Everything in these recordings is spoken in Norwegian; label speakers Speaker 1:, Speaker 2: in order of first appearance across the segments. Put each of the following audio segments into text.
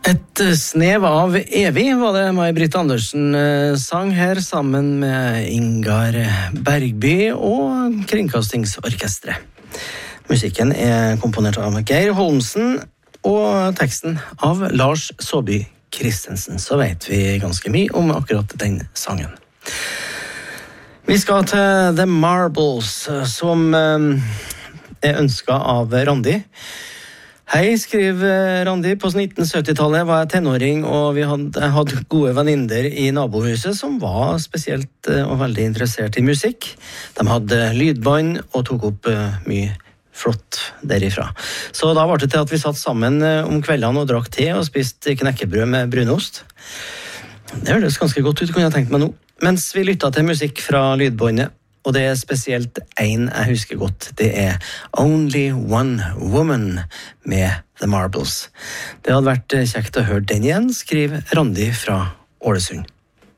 Speaker 1: Et snev av evig var det May-Britt Andersen sang her sammen med Ingar Bergby og Kringkastingsorkestret. Musikken komponert av Geir Holmsen og teksten av Lars Saabye Christensen. Så vet vi ganske mye om akkurat den sangen. Vi skal til The Marbles, som ønsket av Randi. Hei, skriver Randi. På 1970-tallet var jeg tenåring, og vi hadde gode venninner i nabohuset som var spesielt og veldig interessert i musikk. De hadde lydbånd og tok opp mye flott derifra. Så da var det til at vi satt sammen om kveldene og drakk te og spiste knekkebrød med brunost. Det høres ganske godt ut, kunne jeg tenkt meg nå. Mens vi lyttet til musikk fra lydbåndet, og det spesielt en jeg husker godt. Det Only One Woman med The Marbles. Det hadde vært kjekt å høre den igjen, skriver Randi fra Ålesund.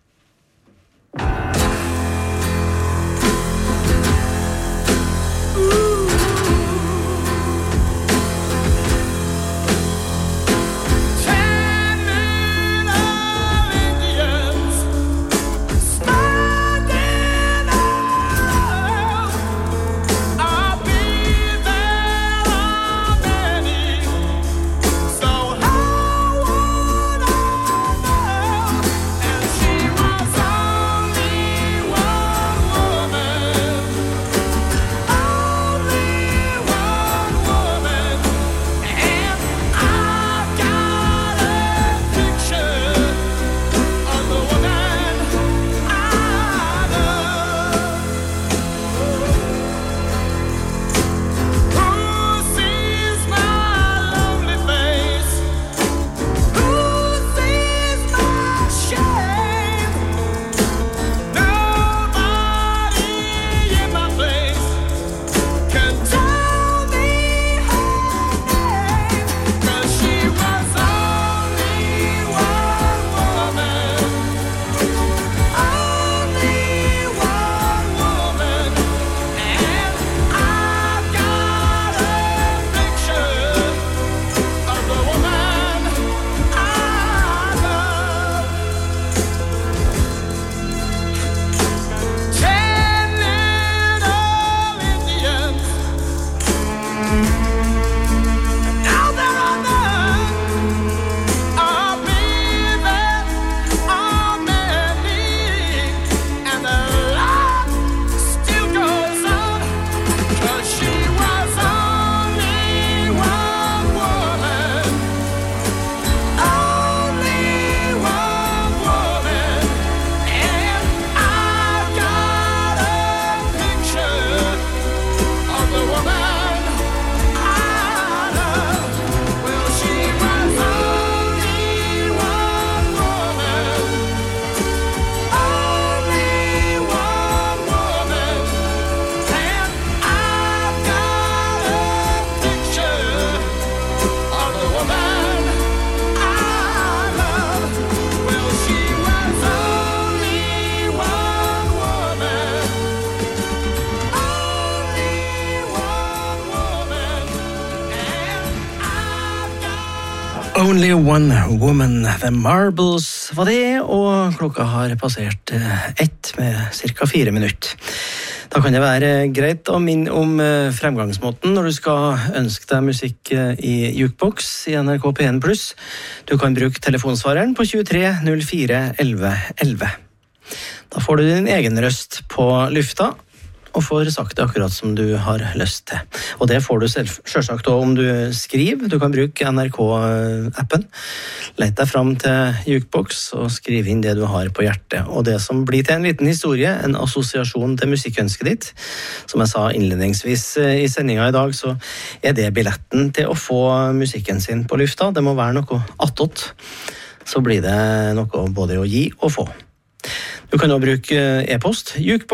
Speaker 1: Only One Woman, The Marbles var det, og klokka har passert 1 med cirka 4 minutter. Da kan det være greit å minne om fremgangsmåten når du skal ønske deg musikk i Jukebox i NRK P1+. Du kan bruke telefonsvareren på 23 04 11 11. Da får du din egen røst på lufta, og får sagt det akkurat som du har lyst til. Og det får du selvsagt også om du skriver. Du kan bruke NRK-appen. Lett deg fram til Jukebox og skriv inn det du har på hjertet. Og det som blir til en liten historie, en assosiasjon til musikkønsket ditt. Som jeg sa innledningsvis i sendingen i dag, så det billetten til å få musikken sin på lufta. Det må være noe attåt. Så blir det noe både å gi og få. Du kan også bruke e-post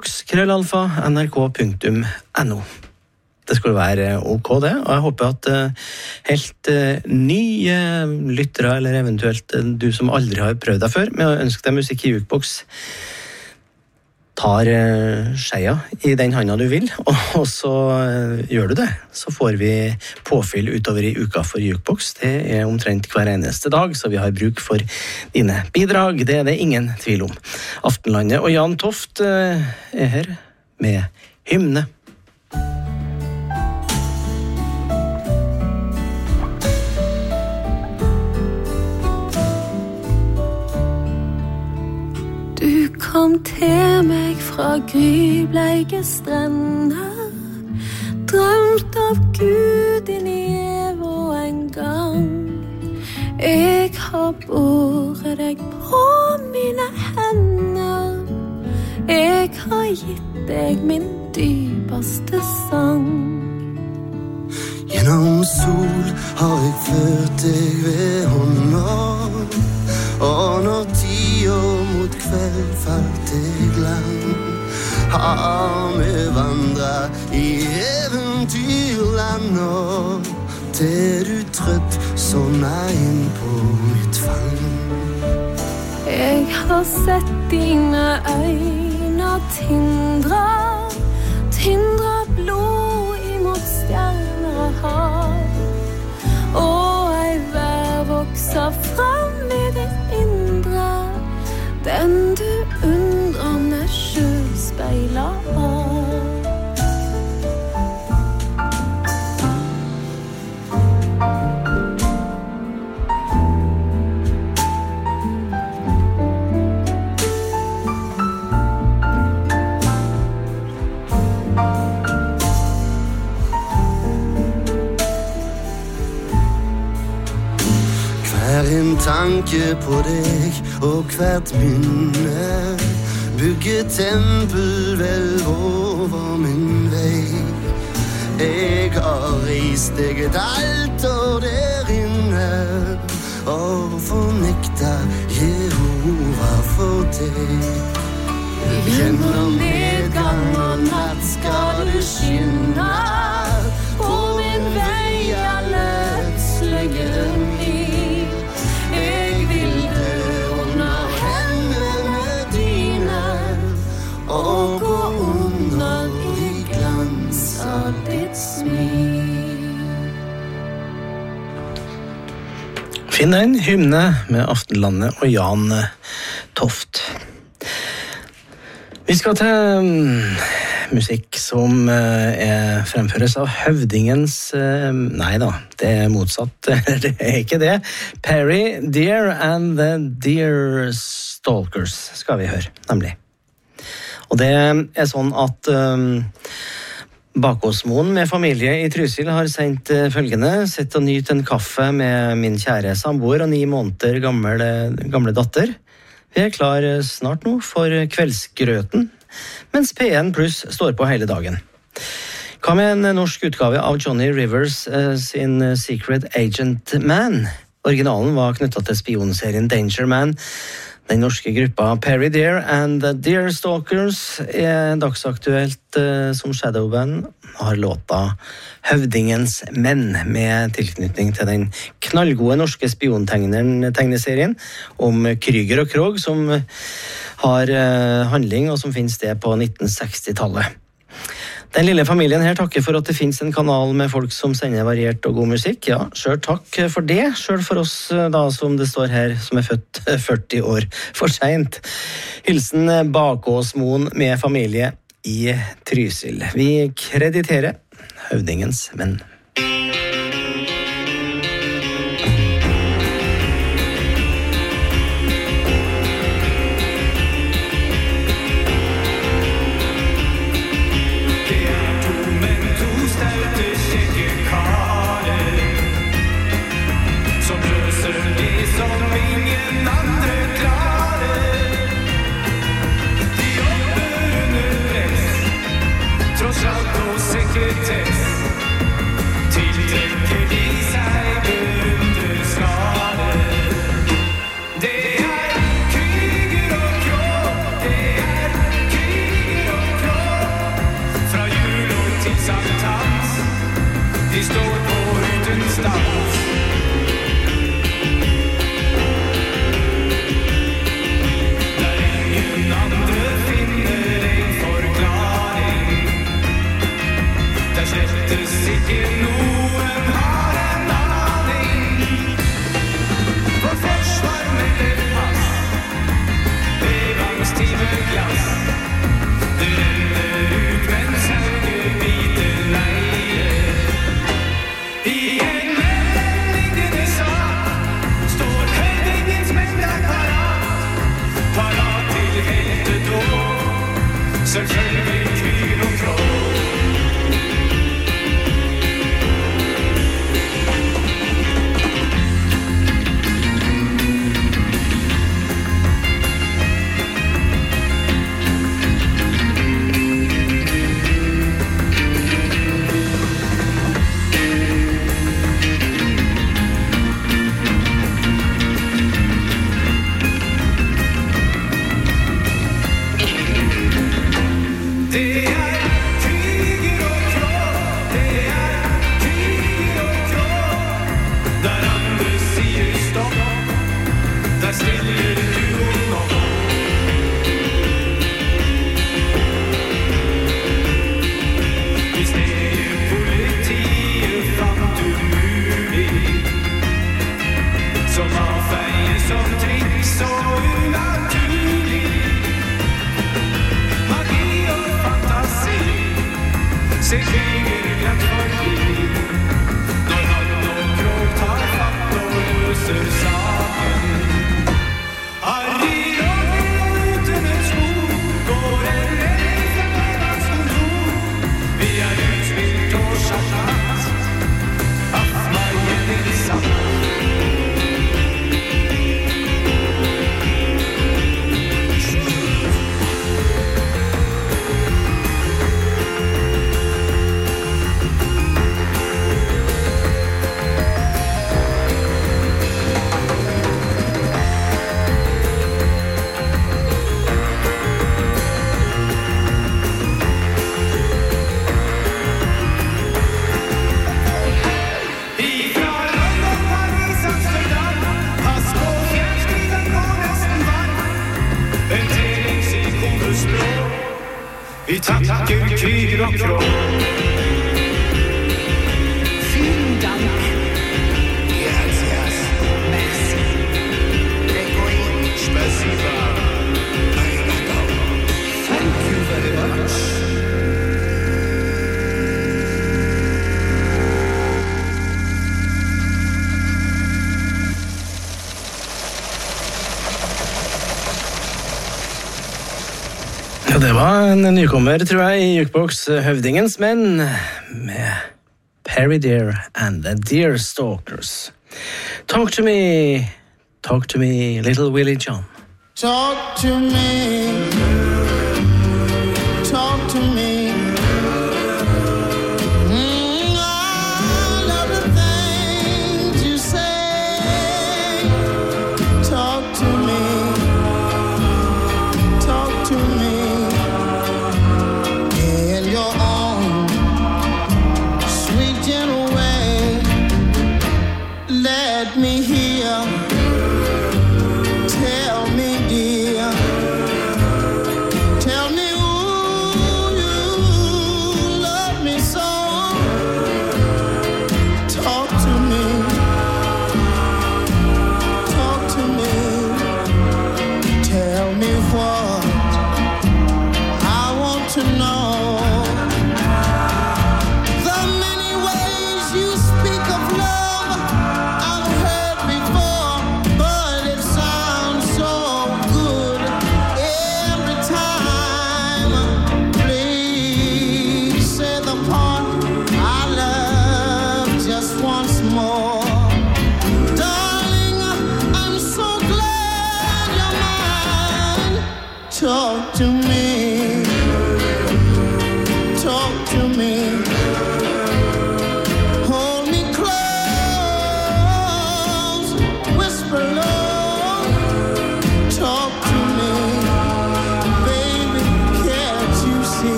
Speaker 1: jukebox@nrk.no. Det skulle være ok det, og jeg håper at helt nye lyttere, eller eventuelt du som aldri har prøvd deg før, med å ønske deg musikk i Jukebox, tar skeia i den handa du vil, og så gjør du det. Så får vi påfyll utover i uka for Jukebox. Det omtrent hver eneste dag, så vi har bruk for dine bidrag. Det det ingen tvil om. Aftenlandet og Jan Toft her med hymne.
Speaker 2: Du kom til meg fra grybleike strender, drømt av Gud inn i evå en gang. Jeg har båret deg på mine hender, jeg har gitt deg min dypeste sang.
Speaker 3: Gjennom sol har jeg ført deg ved hånda, og når tida mot kveld falt deg land, har vi vandret i eventyrland, og til du trøtt sovna inn på mitt fang.
Speaker 2: Jeg har sett dine øyne tindra blod imot stjerner og hav, og ei vær vokser fram i ditt indre, den du undrer meg selv speiler av.
Speaker 3: En tanke på deg og hvert minne bygger tempelhvelv over min vei. Jeg har reist deg et alter der inne og fornekta Jehova for deg. Gjennom nedgang og natt skal du skinne på min vei alle ødslige min. Og gå under i glans av ditt smil.
Speaker 1: Finn en hymne med Aftenlandet og Jan Toft. Vi skal til musikk som fremføres av høvdingens... Nei da, det motsatt. Det ikke det. Perry Deer and the Deer Stalkers skal vi høre, nemlig. Og det sånn at Bakåsmoen med familie i Trysil har sendt følgende: Sett og nyt en kaffe med min kjære samboer og 9 måneder gamle datter. Vi klar snart nå for kveldsgrøten, mens P1 Plus står på hele dagen. Hva med en norsk utgave av Johnny Rivers sin Secret Agent Man? Originalen var knyttet til spionserien Danger Man. Den norske gruppa Perry Deer and the Deer Stalkers dagsaktuelt som shadowband, har låta Høvdingens menn med tilknytning til den knallgode norske spiontegneserien om Kryger og Krog, som har handling og som finnes det på 1960-tallet. Den lille familien her takker for at det finnes en kanal med folk som sender variert og god musikk. Ja, selv takk for det. Selv for oss da, som det står her, som født 40 år for sent. Hilsen Bakåsmoen med familie i Trysil. Vi krediterer høvdingens menn.
Speaker 4: Der ingen andre finner det. Vi takker Kyr og Krå. Vielen Dank. Yes, yes. Merci. Děkuji. Spasiba. Thank you very much.
Speaker 1: Det var en nykommer, tror jeg, i Jukebox, Høvdingens menn, med Perry Deer and the Deerstalkers. Talk to me, little Willie John.
Speaker 3: Talk to me, talk to me. All of the things you say. Talk to me, talk to me. In your own sweet gentle way. Let me hear. Tell me, dear,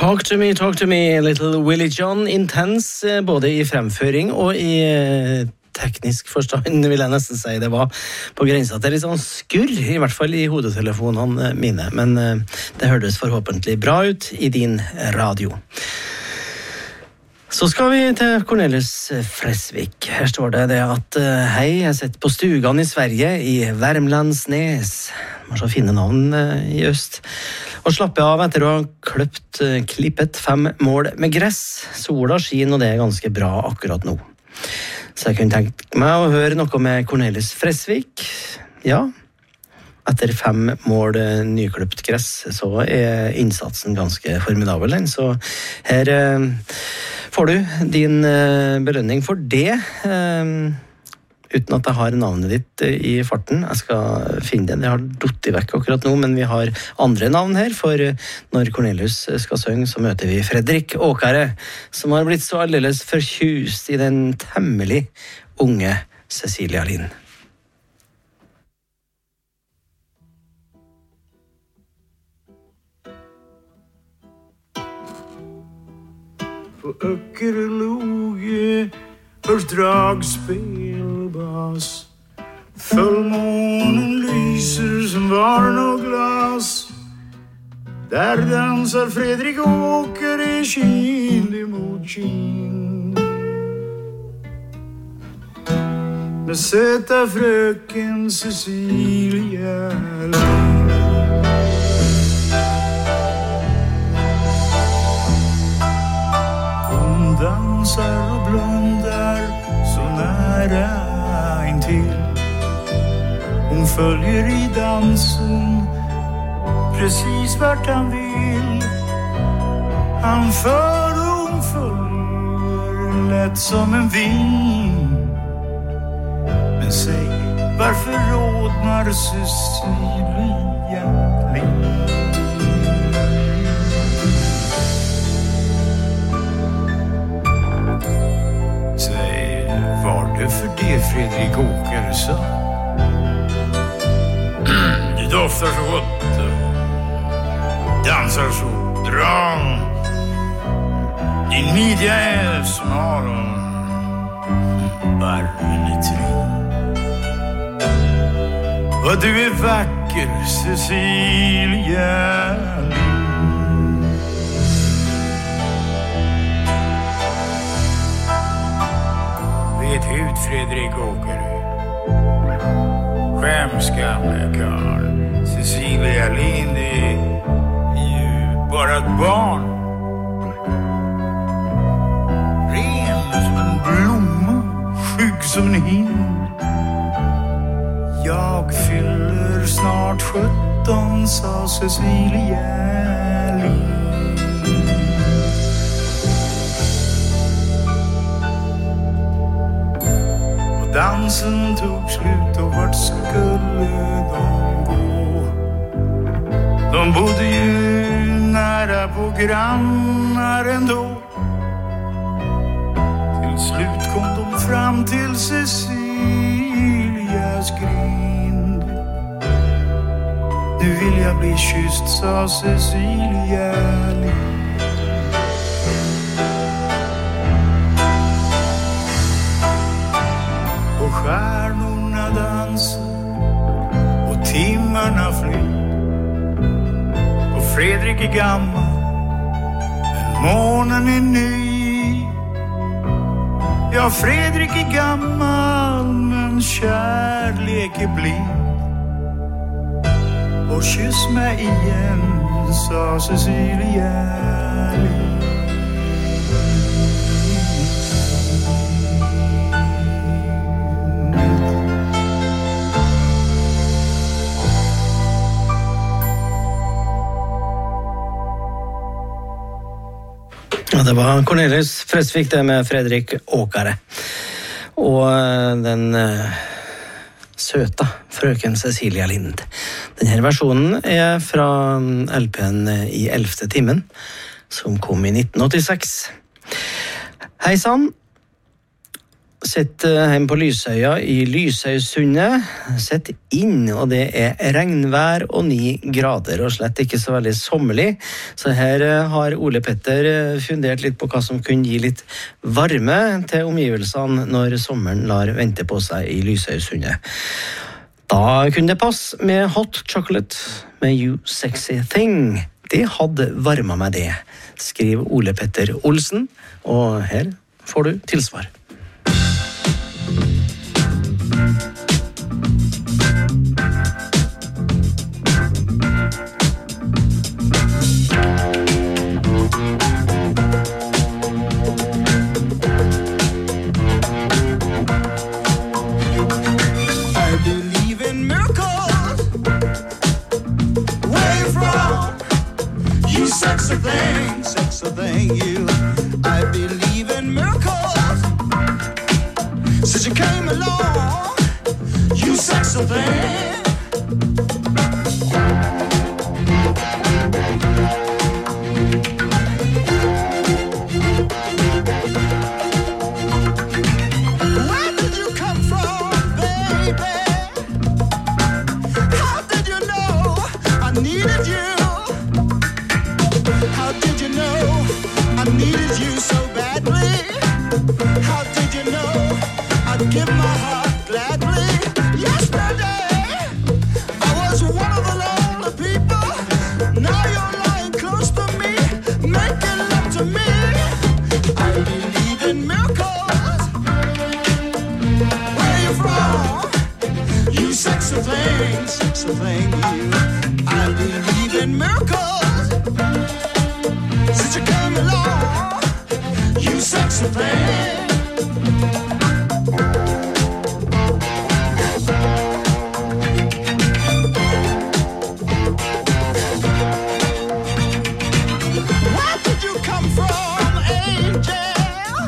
Speaker 1: Talk to me, Little Willie John. Intens både i fremføring og i teknisk forstand, vil jeg nesten si. Det var på grensa til litt sånn skurr, i hvert fall i hodetelefonene mine. Men det hørtes forhåpentlig bra ut i din radio. Så skal vi til Cornelis Fresvik. Her står det at hei, jeg sitter på stugan i Sverige, i Värmlandsnäs. Det var så fine navn i øst. Og slappe av etter å ha klippet 5 mål med gress. Sola skin, og det er ganske bra akkurat nå. Så jeg kunne tenkt meg å høre noe med Cornelis Fresvik. Ja, etter 5 mål nyklippt gress, så er innsatsen ganske formidabel. Så her får du din belønning for det, uten at jeg har navnet ditt i farten. Jeg skal finne det. Det har dottet vekk akkurat nå, men vi har andre navn her, for når Cornelius skal synge, så møter vi Fredrik Åkare, som har blitt så aldeles forkjust i den temmelig unge Cecilia Lind.
Speaker 5: På Öckerloge hörs dragspel och bas. Fullmånen lyser som varn och glas. Där dansar Fredrik Åkare kind emot kind. Med söta fröken Cecilia Lind. Dansar och blundar så nära intill. Hon följer i dansen precis vart han vill. Han för och hon följer lätt som en vind. Men säg, varför rodnar Cecilia Lind? Var det för det Fredrik Åkare sa? Du doftar så gott, dansar så bra. Din midja är smal och varm i trinn. Och du är vacker, Cecilia Lind. Vet ut, Fredrik Åkare. Skäms gamla karl. Cecilia Lind är ju bara ett barn. Ren som en blomma, skygg som en hind. Jag fyller snart 17, sa Cecilia Lind. Dansen tog slut och vart skulle de gå? De bodde ju nära på grannar ändå. Till slut kom de fram till Cecilias grind. Nu vill jag bli kysst, sa Cecilia Lind. Och stjärnorna dansar och timmarna flyr. Och Fredrik är gammal, men månen är ny. Ja, Fredrik är gammal, men kärlek är blind. Och kyss mig igen, sa Cecilia Lind.
Speaker 1: Ja, det var Cornelis Fresvik det med Fredrik Åkare. Och den söta fröken Cecilia Lind. Den här versionen är från LP:n i 11:e timmen som kom i 1986. Hejsan! sitter hjemme på Lysøya i Lysøysundet, sitter inn, og det regnvær og 9 grader, og slett ikke så veldig sommerlig. Så her har Ole Petter fundert litt på hva som kunne gi litt varme til omgivelsene når sommeren lar vente på seg i Lysøysundet. Da kunne det passe med Hot Chocolate med You Sexy Thing. Det hadde varmet meg det, skriver Ole Petter Olsen, og her får du tilsvar.
Speaker 6: Sexy thing, you. I believe in miracles. Since you came along, you sexy thing. Where did you come from, baby? How did you know I needed you? How did you know I needed you so badly? How did you know I'd give my heart gladly? Yesterday I was one of the lonely people. Now you're lying close to me, making love to me. I believe in miracles. Where you from? You sexy thing, you. I believe in miracles. Since you came along, you sexy thing. Where did you come from, angel?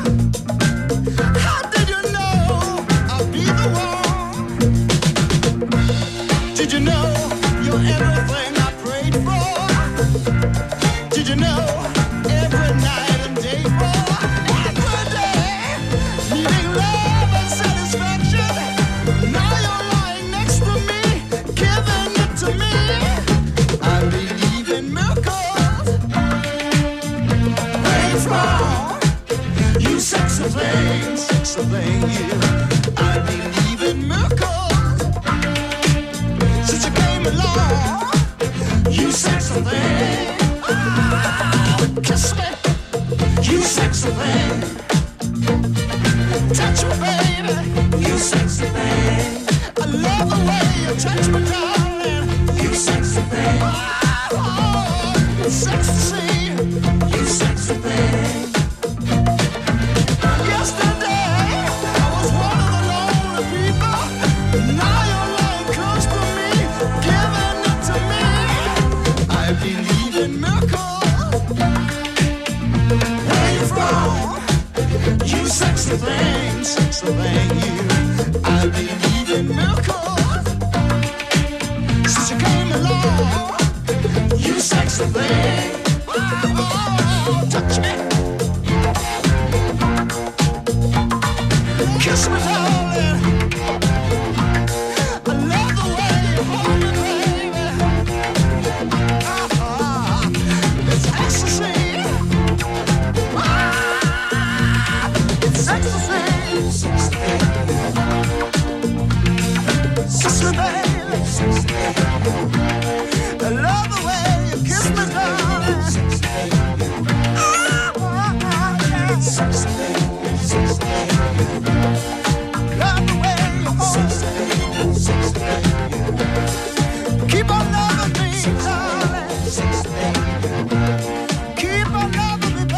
Speaker 6: How did you know I'd be the one? Did you know you're everything I prayed for? Did you know? Sexy thing, you. I believe in miracles. Since you came along, you sexy thing. Oh, kiss me, you sexy thing. Touch me, baby, you sexy thing. I love the way you touch me, darling. You sexy thing. Oh, it's sexy to see you sexy thing. Sexy thing, you. I believe in miracles. Since you came along, you sexy thing. Oh, touch me, kiss me, darling. I love the way you hold me, baby. It's ecstasy. It's ecstasy. Sexy baby, I love the way you kiss me, darling. Sexy baby, love the way you hold me. Keep on loving me, darling. Keep on loving me,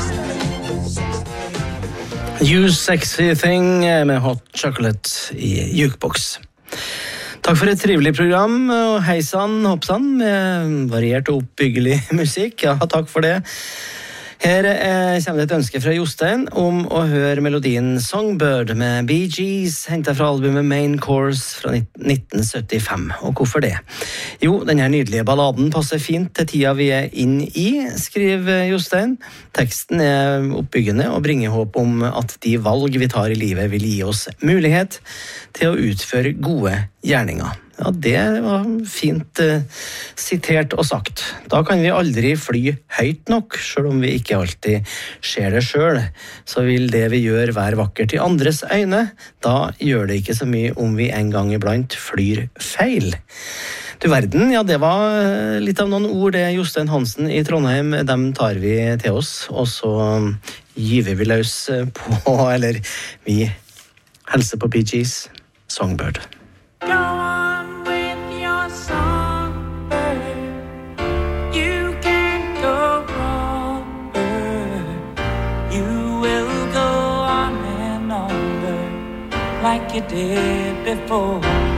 Speaker 6: baby.
Speaker 1: You Sexy Thing med Hot Chocolate i Jukebox. Takk for et trivelig program, og heisan, hoppsan, med variert og oppbyggelig musikk. Ja, takk for det. Her kommer det et ønske fra Jostein om å høre melodien Songbird med Bee Gees, hentet fra albumet Main Course fra 1975. Og hvorfor det? Jo, denne nydelige balladen passer fint til tida vi inn i, skriver Jostein. Teksten oppbyggende og bringer håp om at de valg vi tar i livet vil gi oss mulighet til å utføre gode gjerninger. Ja, det var fint sitert og sagt. Da kan vi aldri fly høyt nok, selv om vi ikke alltid ser det selv. Så vil det vi gjør være vakkert i andres øyne. Da gjør det ikke så mye om vi en gang iblant flyr feil. Du verden, ja, det var litt av noen ord det Jostein Hansen i Trondheim, dem tar vi til oss, og så gyver vi løs på, eller vi hilser på Bee Gees, Songbird.
Speaker 7: Like you did before.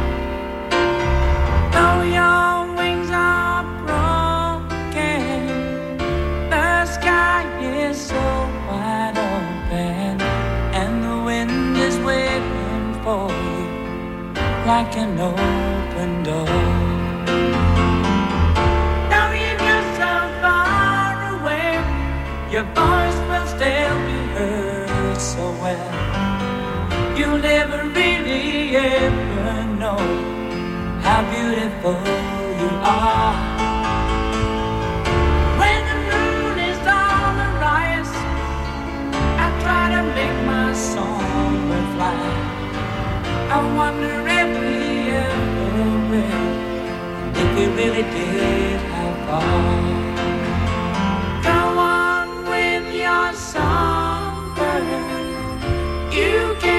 Speaker 7: Though your wings are broken, the sky is so wide open, and the wind is waiting for you like an open door. Though you're so far away, your voice will still be heard so well. You'll never really ever know how beautiful you are. When the moon is on the rise, I try to make my songbird fly. I wonder if we ever will, if we really did, how far. Go on with your songbird, you can.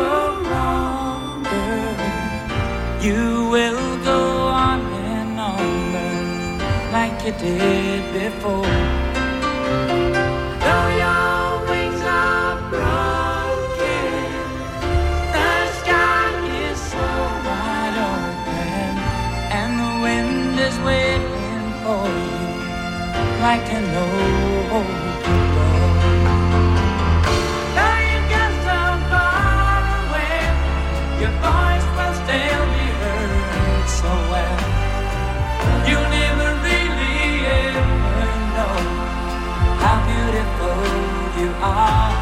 Speaker 7: You will go on and on like you did before. Though your wings are broken, the sky is so wide open, and the wind is waiting for you like an open door. Though you get so far away, your voice will still be so well. You'll never really ever know how beautiful you are.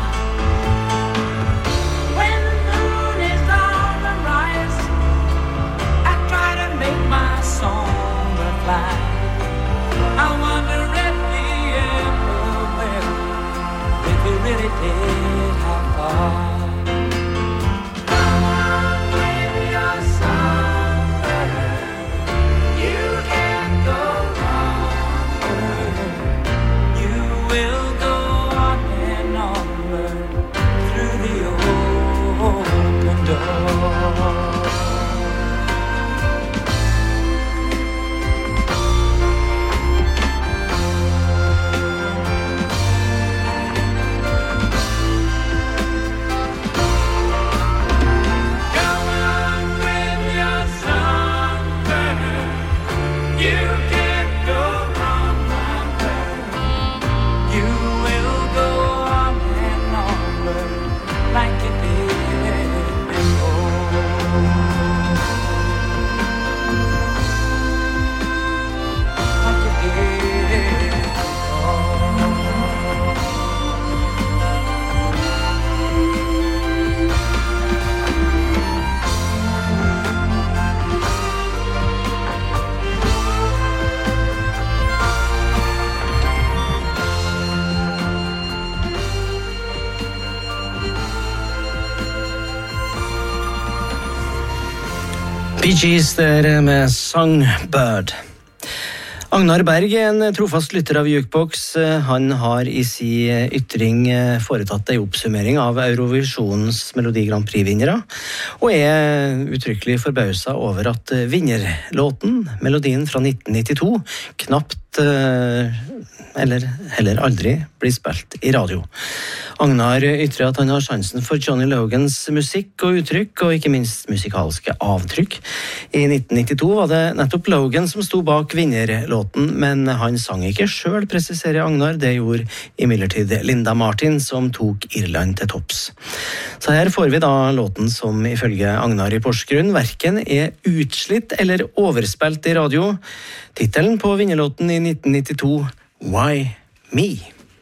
Speaker 7: When the moon is on the rise, I try to make my song fly. I wonder if we ever will, if we really did, how far.
Speaker 1: Bee Gees der med Songbird. Agnar Berg en trofast lytter av Jukebox. Han har i sin ytring foretatt en oppsummering av Eurovisionens Melodi Grand Prix-vinnere, og uttrykkelig forbauset over at vinnerlåten, melodien fra 1992, knapt eller heller aldri bli spilt I radio. Agnar ytrer at han har sjansen for Johnny Logans musikk og uttrykk, og ikke minst musikalske avtrykk. I 1992 var det nettopp Logan som sto bak vinnerlåten, men han sang ikke selv, presiserer Agnar. Det gjorde imidlertid Linda Martin, som tok Irland til topps. Så her får vi da låten som ifølge Agnar I Porsgrunn hverken utslitt eller overspilt I radio. Titelen på vinnerlåten I 1992, Why Me?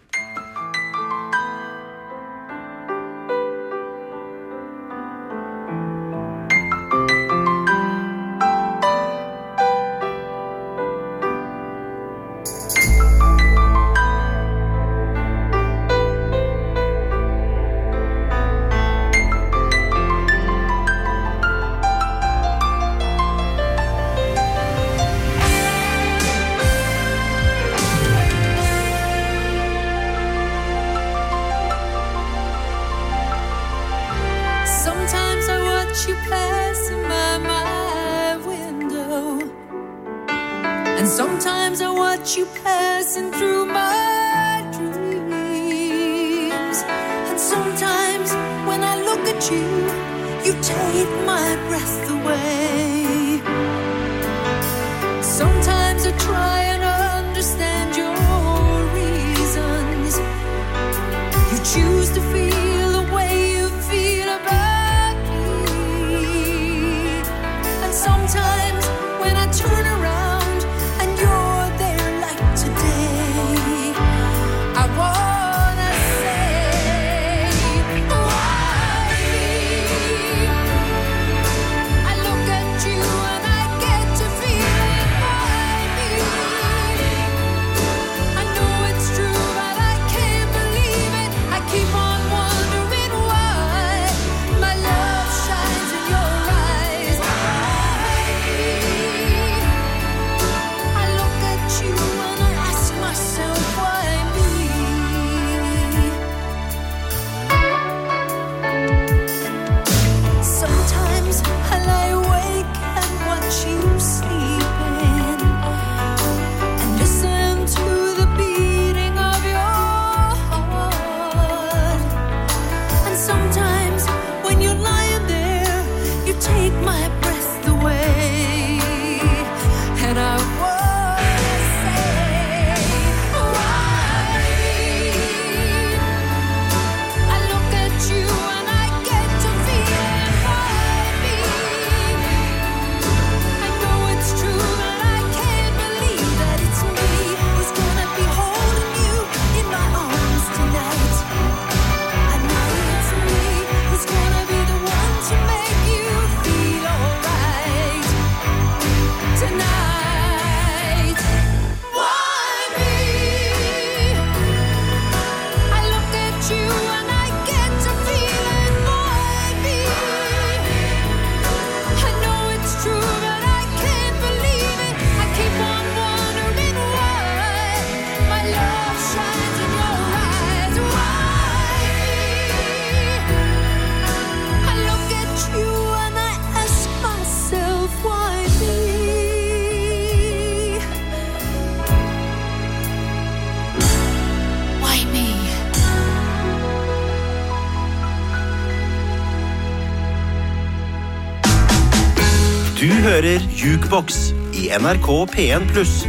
Speaker 8: Du hører Jukebox I NRK P1+.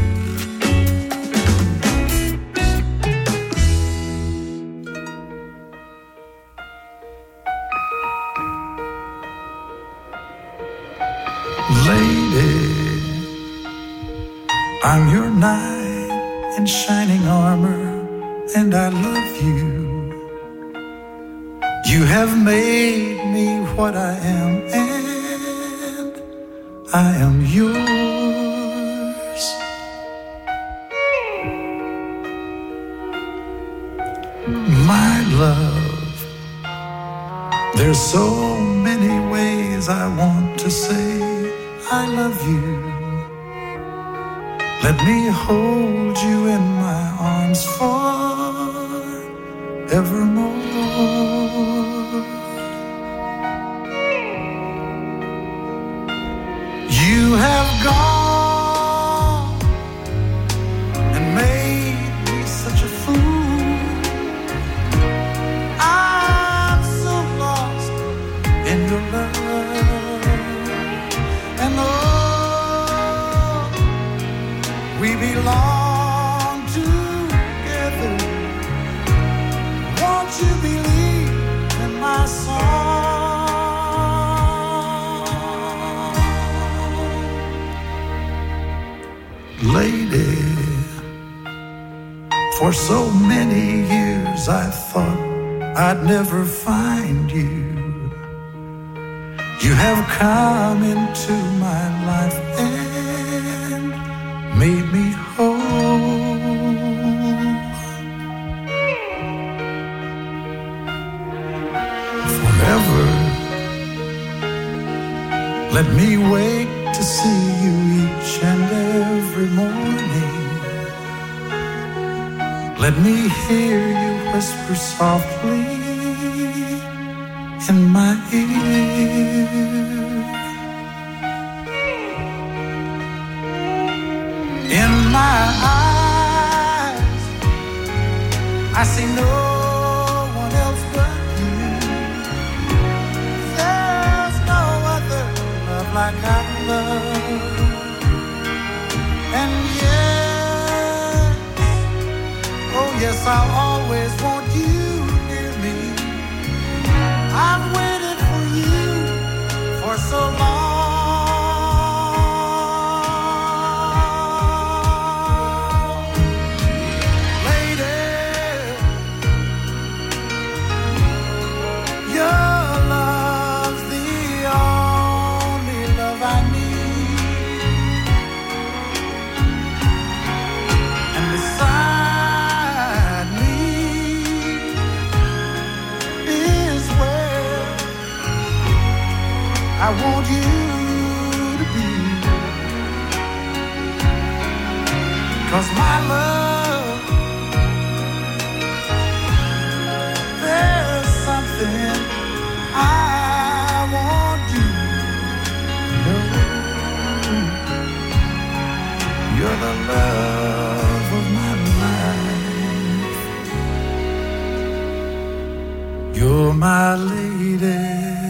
Speaker 9: Lady, I'm your knight in shining armor, and I love you. You have made me what I am, and I am yours. My love, there's so many ways I want to say I love you. Let me hold you in my arms forevermore. You have gone For so many years I thought I'd never find you. You have come into my life and made me whole. Forever, let me wake to see you each and every morning. Let me hear you whisper softly in my ear. In my eyes, I see no one else but you. There's no other love like I love. And yes, I'll always want you near me. I've waited for you for so long. Lady, your love's the only love I need. And besides I want you to be, 'cause my love, there's something I want you to know. You're the love of my life. You're my lady.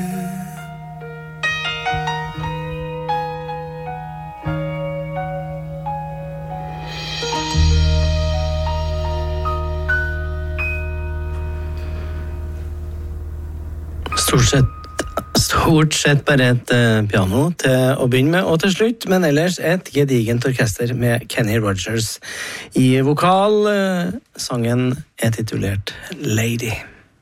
Speaker 1: Stort sett bare et piano til å begynne med og til slutt, men ellers et gedigent orkester med Kenny Rogers i vokal. Sangen er titulert Lady.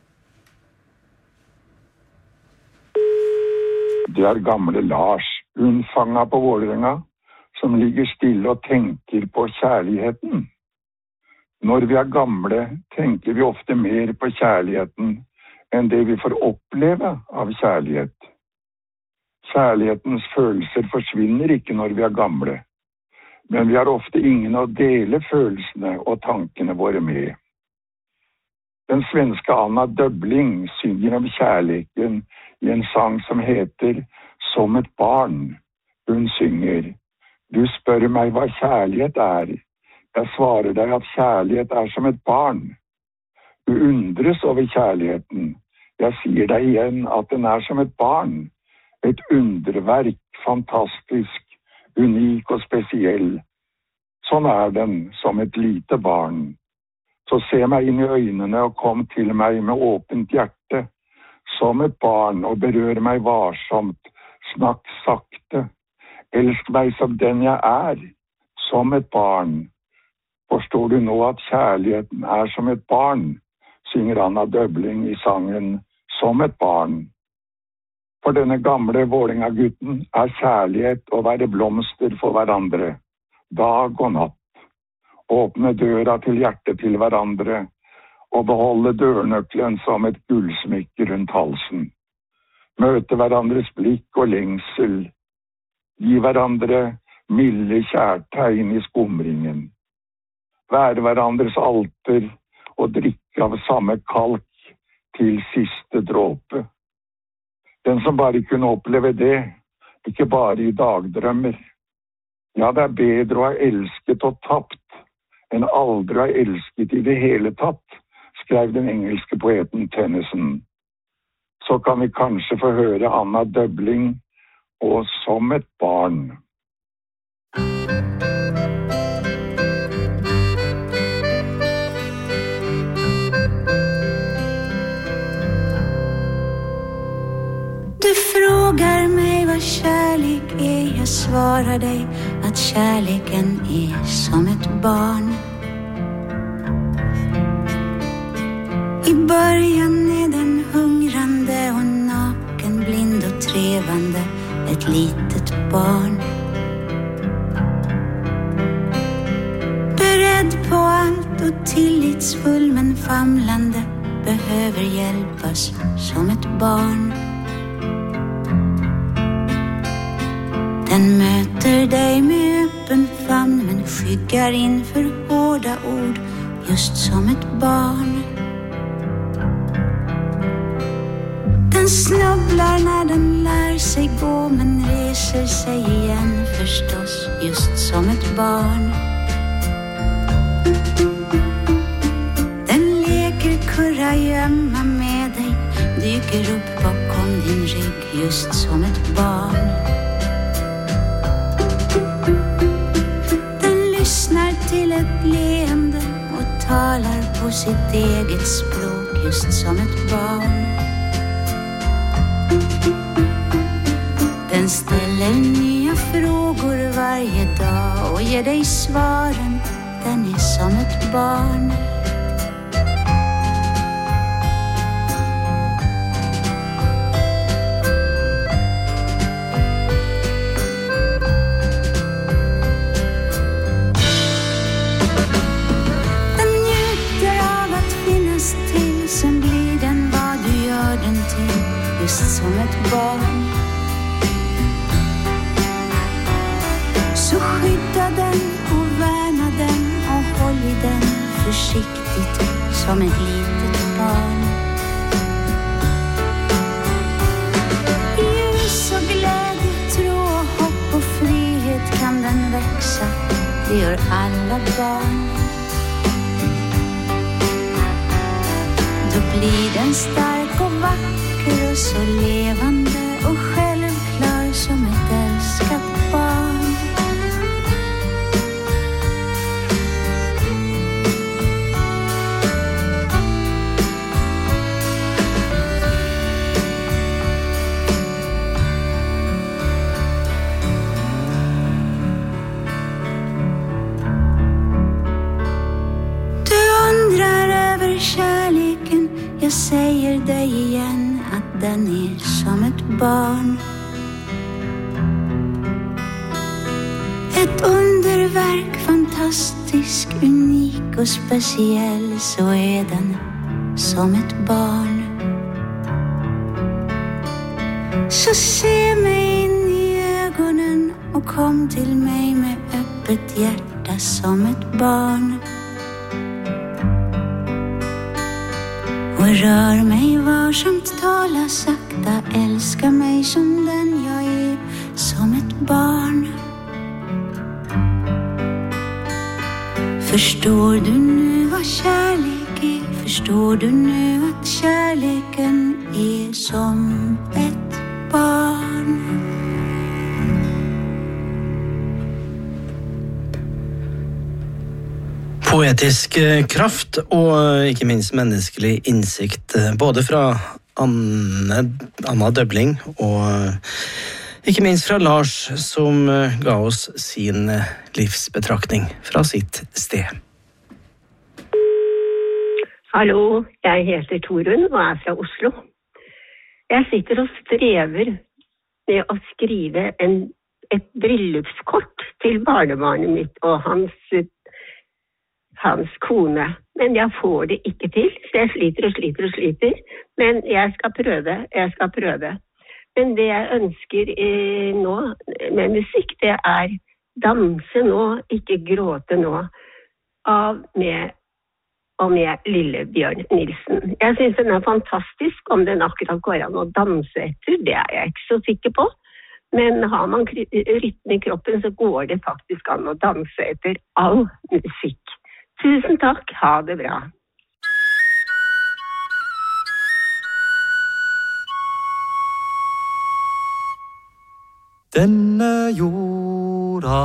Speaker 10: Det er gamle Lars, unnfanga på Vålerenga, som ligger stille og tenker på kjærligheten. Når vi er gamle, tenker vi ofte mer på kjærligheten enn det vi får oppleve av kjærlighet. Kjærlighetens følelser forsvinner ikke når vi er gamle, men vi har ofte ingen å dele følelsene og tankene våre med. Den svenske Anna Döbling synger om kjærligheten i en sang som heter Som et barn. Hun synger: Du spør meg hva kjærlighet er. Jeg svarer deg at kjærlighet er som et barn. Du undres over kjærligheten. Jeg sier deg igjen at den er som et barn. Et underverk, fantastisk, unik og spesiell. Sånn er den som et lite barn. Så se meg inn i øynene og kom til meg med åpent hjerte. Som et barn og berør meg varsomt. Snakk sakte. Elsk meg som den jeg er. Som et barn. Forstår du nå at kjærligheten er som et barn? Synger Anna Döbling i sangen Som et barn. For denne gamle Vålerenga-gutten er kjærlighet å være blomster for hverandre, dag og natt. Åpne døra til hjertet til hverandre, og beholde dørnøkkelen som et gullsmykke rundt halsen. Møte hverandres blikk og lengsel. Gi hverandre milde kjærtegn i skumringen. Være hverandres alter og drikke av samme kalk til siste dråpe. Den som bare kunne oppleve det, ikke bare i dagdrømmer. Ja, det er bedre å ha elsket og tapt enn aldri å ha elsket i det hele tatt, skrev den engelske poeten Tennyson. Så kan vi kanskje få høre Anna Döbling og Som et barn.
Speaker 2: Du frågar mig vad kärlek är. Jag svarar dig att kärleken är som ett barn. början är den hungrande och naken, blind och trevande, ett litet barn. Beredd på allt och tillitsfull men famlande, behöver hjälpas som ett barn. Den möter dig med öppen famn men skyggar inför hårda ord, just som ett barn. Den snubblar när den lär sig gå men reser sig igen förstås, just som ett barn. Den leker kurragömma med dig, dyker upp bakom din rygg, just som ett barn. Den lyssnar till ett leende och talar på sitt eget språk, just som ett barn. Den ställer nya frågor varje dag och ger dig svaren, den är som ett barn. Den njuter av att finnas till, sen blir den vad du gör den till, just som ett barn. Så skydda den och värna den och håll i den försiktigt som ett litet barn. Ljus och glädje, tro och hopp och frihet kan den växa, det gör alla barn. Då blir den stark och vacker och så levande och självklar som ett älskat barn. Kärleken, jag säger dig igen att den är som ett barn. Ett underverk, fantastisk, unik och speciell, så är den som ett barn. Så se mig in i ögonen och kom till mig med öppet hjärta som ett barn. Och rör mig varsamt, tala sakta, älska mig som den jag är, som ett barn. Förstår du nu vad kärlek är? Förstår du nu att kärleken är som ett barn?
Speaker 1: Poetisk kraft og ikke minst menneskelig innsikt, både fra Anna Døbling og ikke minst fra Lars, som ga oss sin livsbetraktning fra sitt sted.
Speaker 11: Hallo, jeg heter Torunn og er fra Oslo. Jeg sitter og strever med å skrive et bryllupskort til barnebarnet mitt og hans kone, men jeg får det ikke til, så jeg sliter, men jeg skal prøve. Men det jeg ønsker nå med musikk, det er danse nå, ikke gråte nå, med Lille Bjørn Nilsen. Jeg synes den er fantastisk, om den akkurat går an å danse etter, det er jeg ikke så sikker på. Men har man rytme i kroppen, så går det faktisk an å danse etter all musikk. Tusen takk, ha det bra.
Speaker 12: Denne jorda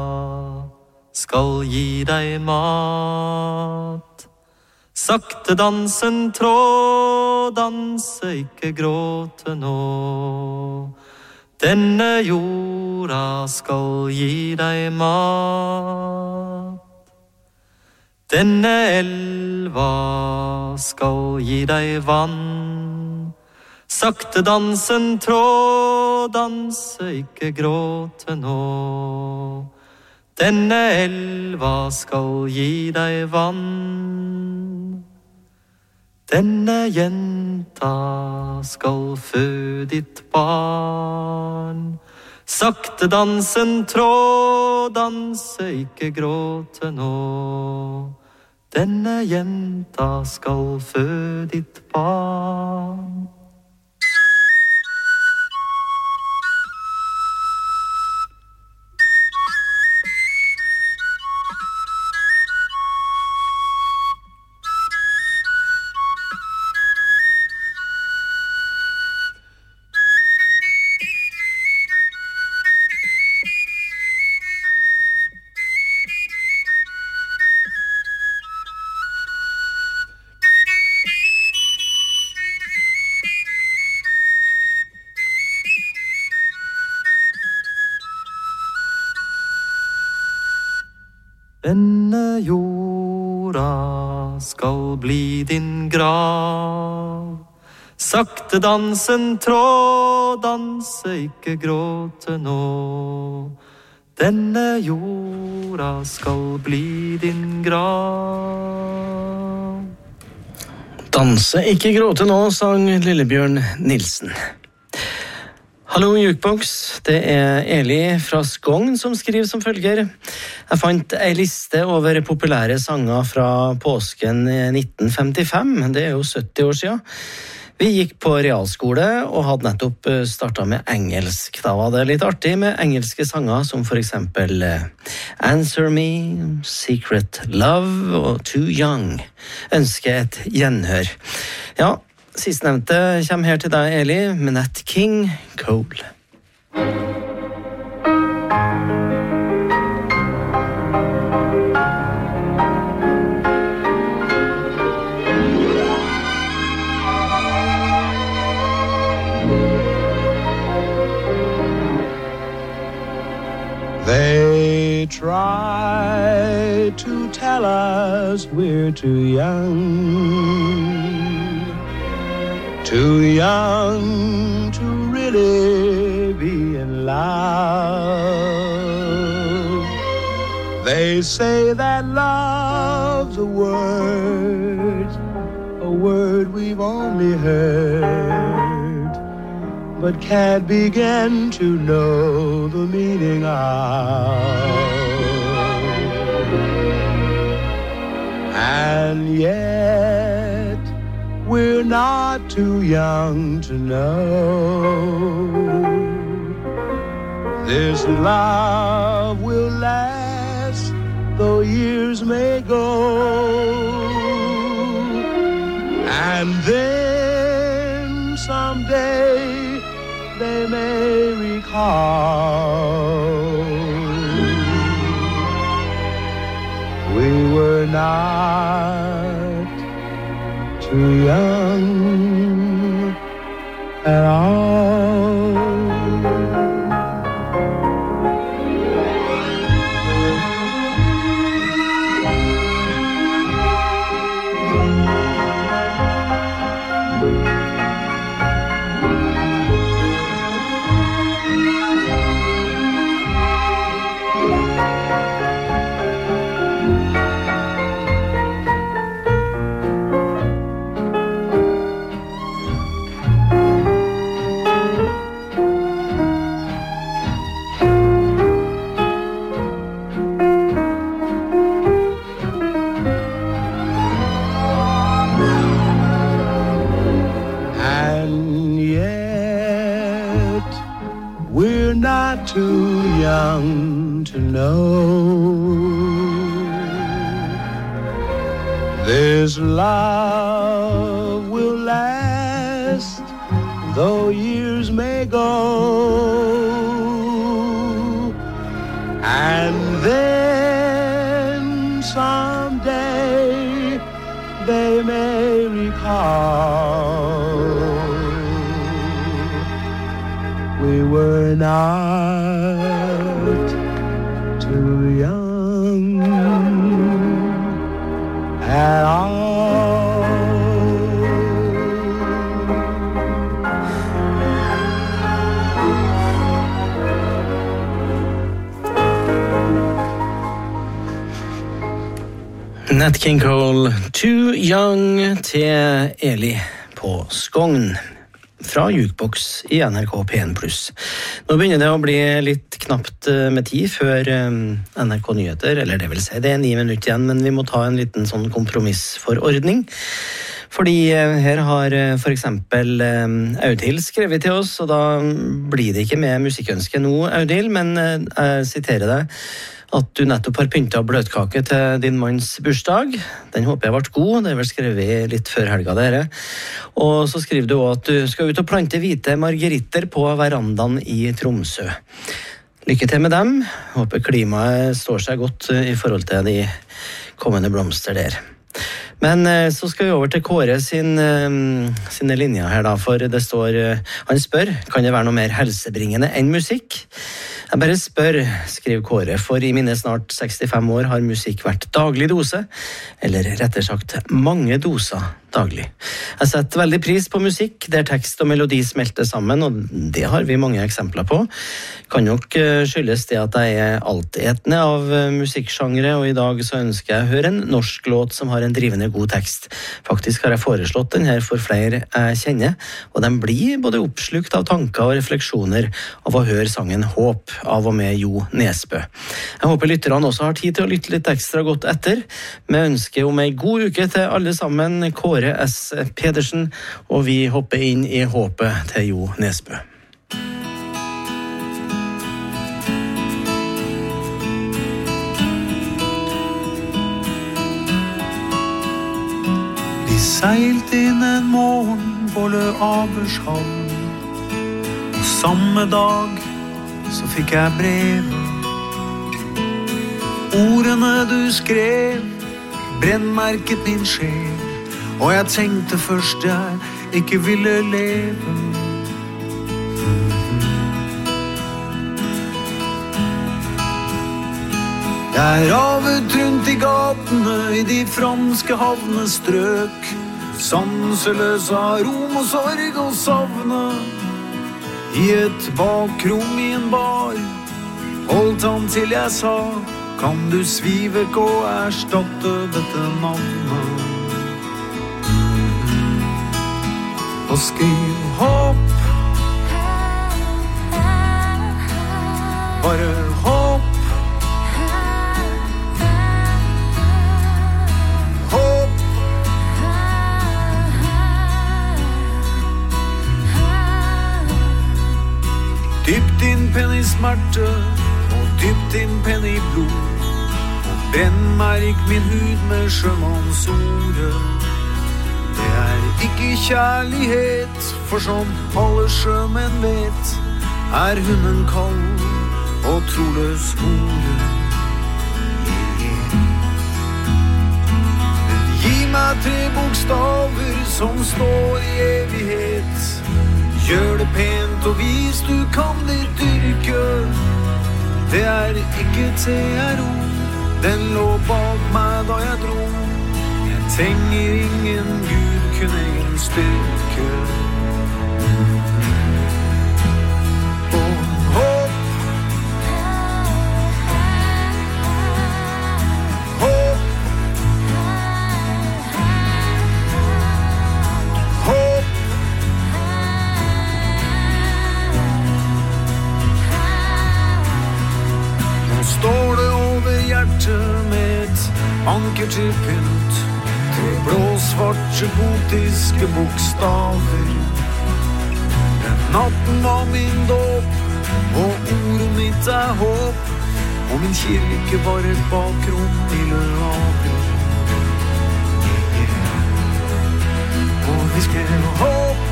Speaker 12: skal gi deg mat. Sakte dansen tråd, danse ikke gråte nå. Denne jorda skal gi deg mat. Denne elva skal gi deg vann. Sakte dansen trå, danse, ikke gråte nå. Denne elva skal gi deg vann. Denne jenta skal fø ditt barn. Sakte dansen trå, danse, ikke gråte nå. Denne jenta skal fø ditt barn. Denne jorda skal bli din grav. Sakte dansen trå, danse, ikke gråte nå. Denne jorda skal bli din grav.
Speaker 1: Danse, ikke gråte nå, sang Lillebjørn Nilsen. Hallo Jukebox, det Eli fra Skogn som skriver som følger. Jeg fant en liste over populære sanger fra påsken 1955, det jo 70 år siden. Vi gikk på realskole og hadde nettopp startet med engelsk. Da var det litt artig med engelske sanger som for eksempel Answer Me, Secret Love og Too Young. Ønsker et gjenhør. Ja, sistnevnte kommer her til deg, Eli, med Nat King Cole.
Speaker 9: They try to tell us we're too young to really be in love. They say that love's a word we've only heard, but can't begin to know the meaning of. And yet we're not too young to know this love will last though years may go. And then someday they may recall we were not too young at all. Too young to know this love will last though years may go. And then someday they may recall we were not too young at all.
Speaker 1: Nat King Cole, Too Young til Eli på Skogn. Fra Jukebox i NRK P1+. Nå begynner det å bli litt knapt med tid før NRK Nyheter, eller det vil si, det 9 minutter igjen, men vi må ta en liten sånn kompromissforordning. Fordi her har for eksempel Audhild skrevet til oss, og da blir det ikke med musikkønske nå, Audhild, men jeg siterer deg, at du nettopp har pyntet bløtkake til din manns bursdag. Den håper jeg ble god, det er vel skrevet litt før helga dere. Og så skriver du også at du skal ut og plante hvite margeritter på verandaen i Tromsø. Lykke til med dem. Håper klimaet står seg godt i forhold til de kommende blomster der. Men så skal vi over til Kåre sine linjer her da, for det står, han spør, kan det være noe mer helsebringende enn musikk? Jeg bare spør, skriver Kåre, for i mine snart 65 år har musikk vært daglig dose, eller rettere sagt mange doser daglig. Jeg setter veldig pris på musikk der tekst og melodi smelter sammen, og det har vi mange eksempler på. Kan nok skyldes det at jeg er altetende av musikksjangre, og i dag så ønsker jeg å høre en norsk låt som har en drivende god tekst. Faktisk har jeg foreslått den her for flere jeg kjenner, og den blir både oppslukt av tanker og refleksjoner av å høre sangen Håp av og med Jo Nesbø. Jeg håper lytterne også har tid til å lytte litt ekstra godt etter, med ønske om en god uke til alle sammen, Kåre S. Pedersen, og vi hopper inn i håpet til Jo Nesbø.
Speaker 9: Vi seilte inn en morgen på Lø Abershavn, og samme dag så fikk jeg brev. Ordene du skrev brennmerket min sjel, og jeg tenkte først jeg ikke ville leve. Jeg ravet rundt i gatene i de franske havnestrøk, sanseløs av rom og sorg og savne. I et bakrom i en bar holdt han til jeg sa, kan du svive ikke å erstatte dette navnet? Og skriv håp, bare håp, håp. Dypt inn penn i smerte, og dypt inn penn i blod, og brennmerk min hud med sjømannsordet. Det er ikke kjærlighet, for som alle sjømenn vet, er hunden kald og troløs hore. Men gi meg 3 bokstaver som står i evighet. Gjør det pent og vis du kan ditt yrke. Det er ikke TRO, den lå bak meg da jeg dro. Trenger ingen Gud, kun egen styrke. Og håp, håp, håp. Nå står det over hjertet med et anker til pynt, 3 blå, svarte, gotiske bokstaver. Den natten var min dåp, og ordet mitt er håp, og min kirke var et bakrom i Lø Aber. Og vi skrev håp,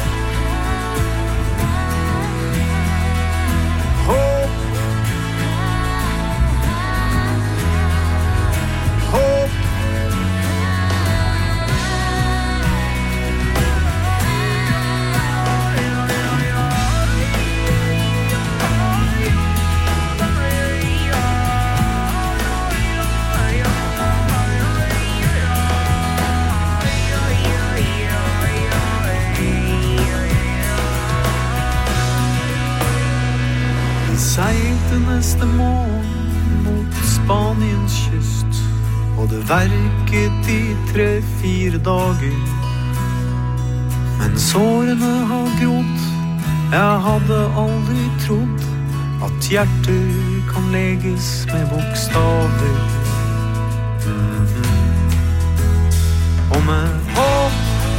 Speaker 9: håp, håp. det verket I 3-4 dager. Men sårene har grodd. Jeg hadde aldri trodd at hjerter kan leges med bokstaver. Og med håp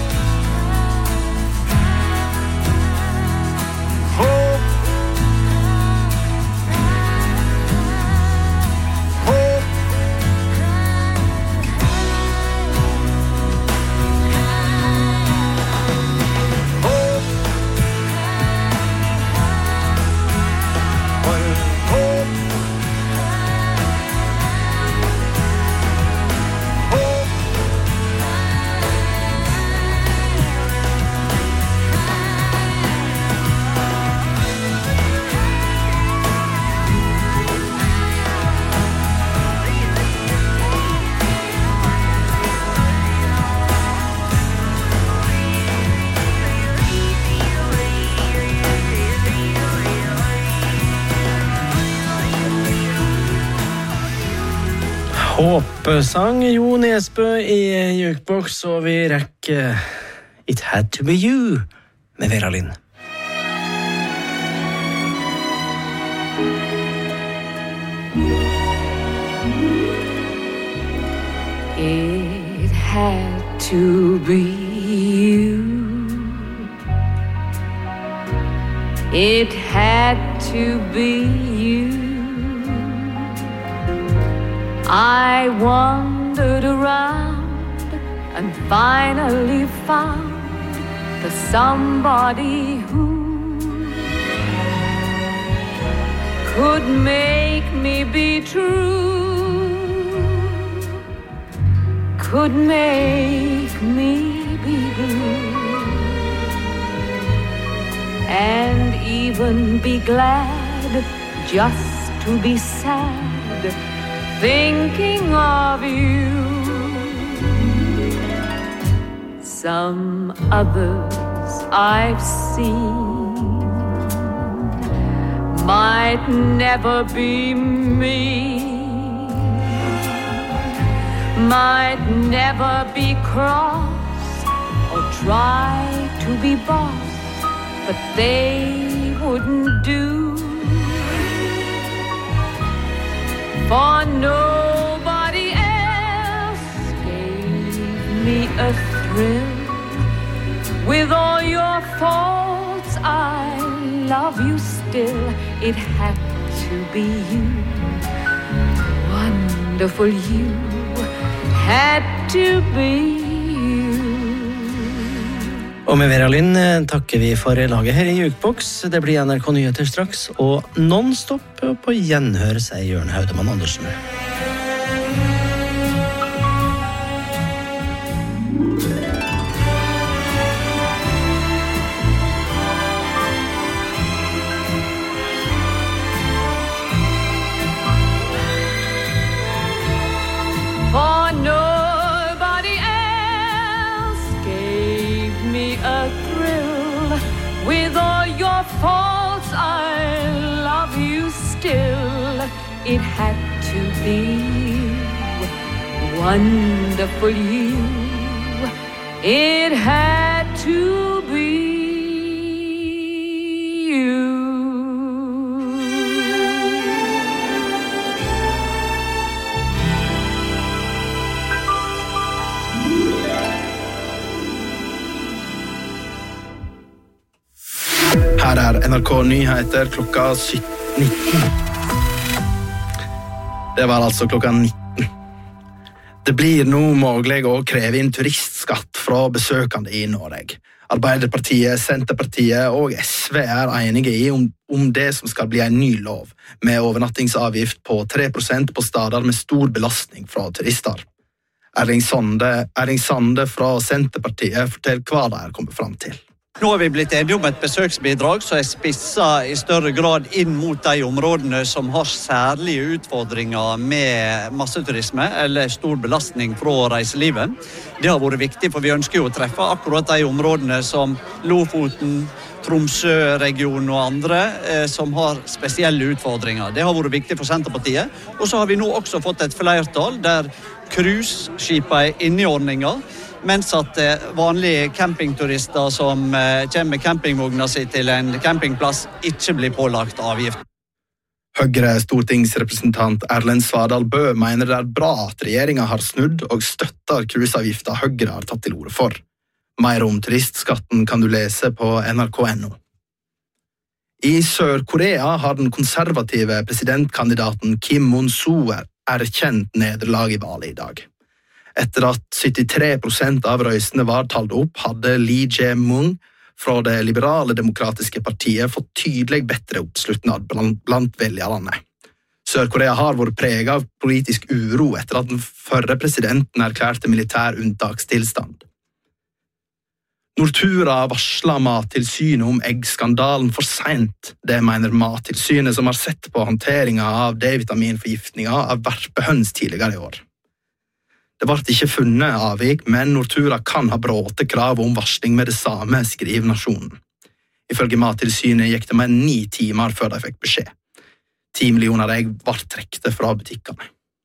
Speaker 1: Håpesang Jo Nesbø I Jukebox, og vi rekker It Had To Be You med Vera Lind.
Speaker 7: It had to be you. It had to be you. I wandered around and finally found the somebody who could make me be true, could make me be blue, and even be glad just to be sad thinking of you. Some others I've seen might never be me, might never be cross or try to be boss, but they wouldn't do. For nobody else gave me a thrill. With all your faults, I love you still. It had to be you, wonderful you, had to be you.
Speaker 1: Og med Vera Lind takker vi for laget her I Jukebox. Det blir NRK Nyheter straks, og non-stop på gjenhør, sier Jørn Haudemann Andersen.
Speaker 7: For nobody else gave me a thrill. With all your faults, I love you still. It had to be you, wonderful you. It had to be you.
Speaker 13: Her NRK Nyheter klokka 19. Det var altså klokka 19. Det blir nå mulig å kreve inn turistskatt fra besøkende I Norge. Arbeiderpartiet, Senterpartiet og SV enige om det som skal bli en ny lov, med overnattingsavgift på 3% på steder med stor belastning fra turister. Erling Sande fra Senterpartiet forteller hva de kommer fram til.
Speaker 14: Nå har vi blitt enige om et besøksbidrag som spisset I større grad inn mot de områdene som har særlige utfordringer med masseturisme eller stor belastning fra reiselivet. Det har vært viktig, for vi ønsker jo å treffe akkurat de områdene som Lofoten, Tromsø-regionen og andre som har spesielle utfordringer. Det har vært viktig for Senterpartiet. Og så har vi nå også fått et flertall der cruiseskipene inne I ordningen, mens at vanlige campingturister som kommer med campingvogna si til en campingplass ikke blir pålagt avgift.
Speaker 13: Høyre stortingsrepresentant Erlend Svardal Bø mener det bra at regjeringen har snudd og støtter cruiseavgiften Høyre har tatt til orde for. Mer om turistskatten kan du lese på nrk.no. I Sør-Korea har den konservative presidentkandidaten Kim Moon-soo erkjent nederlag I valget I dag. Etter at 73% av røystene var talt opp, hadde Lee Jae-myung fra det liberale demokratiske partiet fått tydelig bedre oppslutnad blant velgerne. Sør-Korea har vært preget av politisk uro etter at den forrige presidenten erklærte militær unntakstilstand. Nortura varslet Mattilsynet om eggskandalen for sent. Det mener Mattilsynet som har sett på håndteringen av D-vitaminforgiftninger av verpehøns tidligere I år. Det ble ikke funnet avvik, men Nortura kan ha bråte krav om varsling med det samme, skriver Nasjonen. Ifølge Mattilsynet gikk det med 9 timer før de fikk beskjed. 10 millioner egg ble trekte fra butikkene.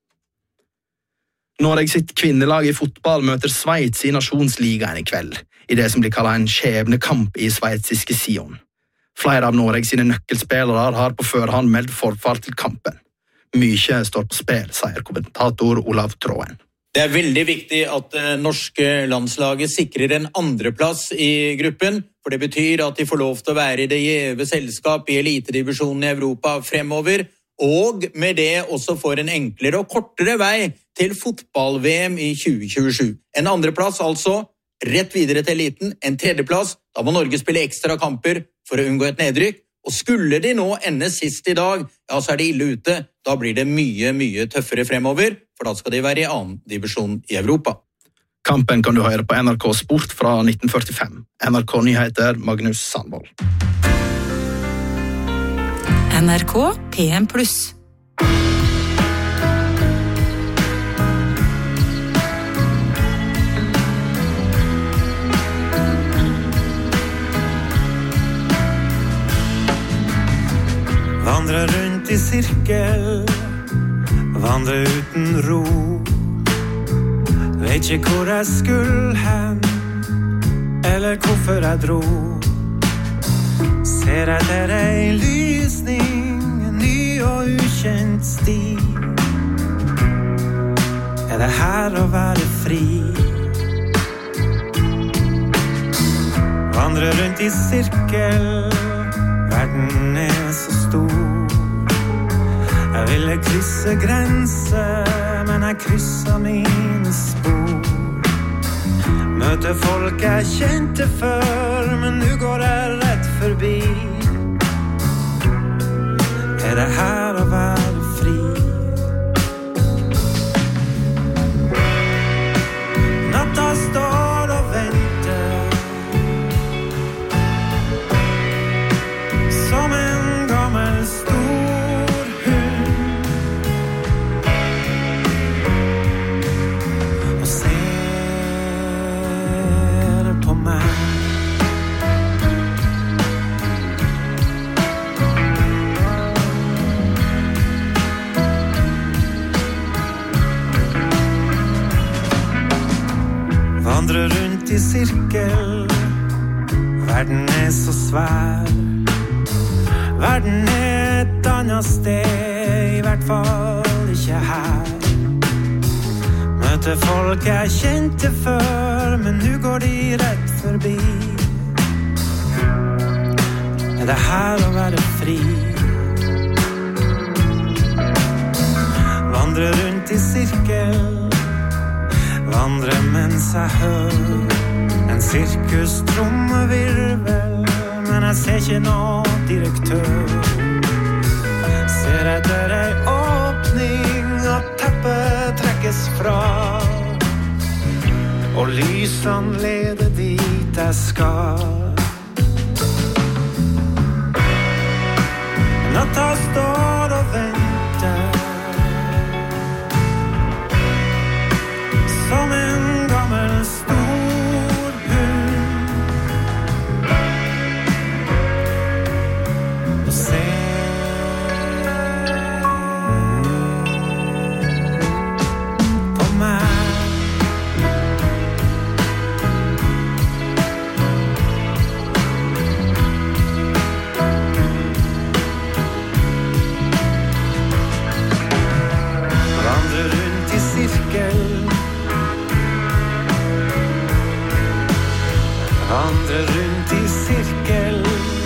Speaker 13: Norge sitt kvinnelag I fotball møter Sveits I Nasjonsligaen I kveld, I det som blir kallet en skjebnekamp I sveitsiske Sion. Flere av Norge sine nøkkelspillere har på førhånd meldt forfall til kampen. Mye står på spill, sier kommentator Olav Tråen.
Speaker 15: Det veldig viktig at norske landslaget sikrer en andreplass I gruppen, for det betyr at de får lov til å være I det gjeve selskap I elitedivisjonen I Europa fremover, og med det også får en enklere og kortere vei til fotball-VM I 2027. En andreplass altså, rett videre til eliten, en tredjeplass, da må Norge spille ekstra kamper for å unngå et nedrykk, og skulle de nå ende sist I dag, ja, så det ille ute, da blir det mye tøffere fremover, for da skal de være I annen divisjon I Europa.
Speaker 13: Kampen kan du høre på NRK Sport fra 1945. NRK Nyheter, Magnus Sandvold.
Speaker 16: NRK PM+.
Speaker 9: Vandre rundt I sirkel, vandre uten ro. Vet ikke hvor jeg skulle hen, eller hvorfor jeg dro. Ser etter en lysning, en ny og ukjent sti. Det her å være fri? Vandre rundt I sirkel, verden så stor. Jeg ville krysse grenser, men jeg krysset mine spor. Møte folk jeg kjente før, men nå går jeg rett forbi. Det her å være fri? Natta står og venter, som en gammel stor hund, og ser på meg. Vandre rundt I sirkel, verden så svær. Verden et annet sted, I hvert fall ikke her. Møter folk jeg kjente før, men nå går de rett forbi. Det her å være fri? Vandre rundt I sirkel, vandre mens jeg hører en sirkustrommevirvel, men jeg ser ikke noe direktør. Ser etter en åpning, at teppet trekkes fra, og lysene leder dit jeg skal. Natta står og venter som en gammel storhund og ser på meg. Vandrer rundt i sirkel, vandrer rundt i sirkel.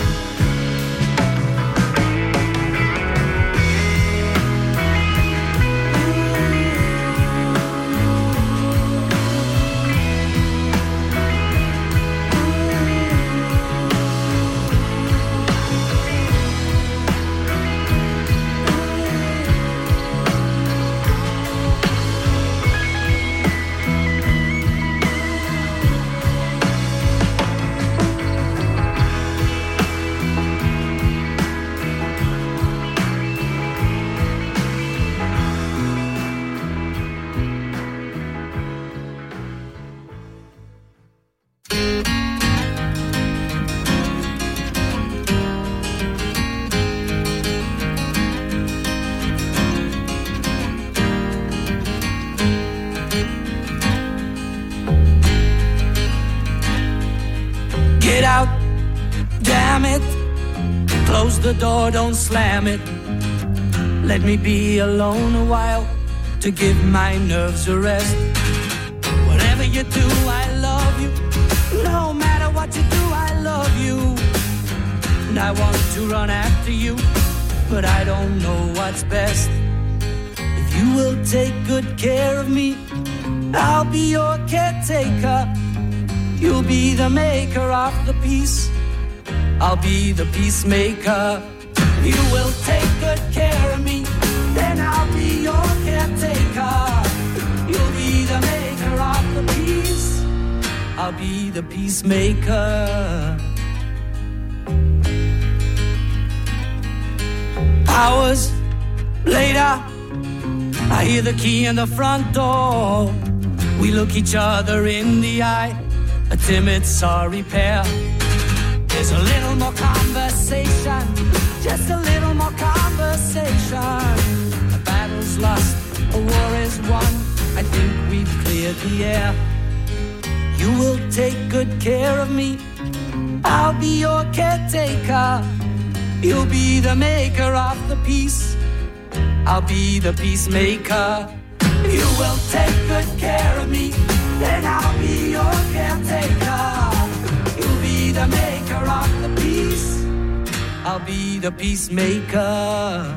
Speaker 7: Get out, damn it. Close the door, don't slam it. Let me be alone a while to give my nerves a rest. Whatever you do, I love you. No matter what you do, I love you. And I want to run after you, but I don't know what's best. If you will take good care of me, I'll be your caretaker. You'll be the maker of the peace. I'll be the peacemaker. You will take good care of me, then I'll be your caretaker. You'll be the maker of the peace. I'll be the peacemaker. Hours later, I hear the key in the front door. We look each other in the eye, a timid sorry pair. There's a little more conversation, just a little more conversation. A battle's lost, a war is won, I think we've cleared the air. You will take good care of me, I'll be your caretaker. You'll be the maker of the peace, I'll be the peacemaker. You will take good care of me, then I'll be your caretaker. You'll be the maker of the peace, I'll be the peacemaker.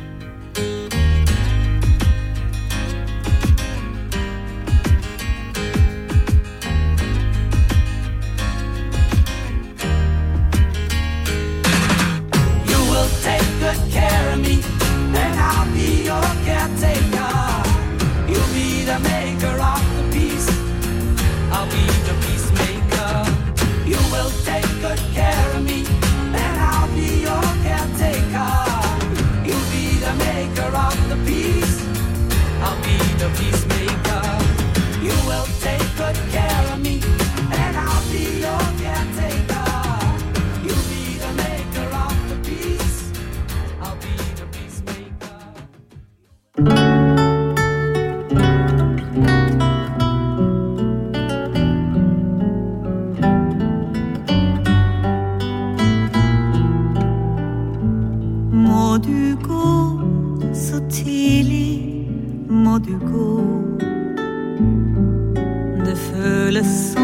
Speaker 7: You will take good care of me, then I'll be your caretaker. You'll be the maker of the peace, I'll be the peacemaker. You will take good care of me, then I'll be your caretaker. You'll be the maker of the peace, I'll be the peacemaker. You will take good care of me, then I'll be your caretaker. You'll be the maker of the peace, I'll be the peacemaker.
Speaker 17: Må du gå så tidlig, må du gå. Det føles som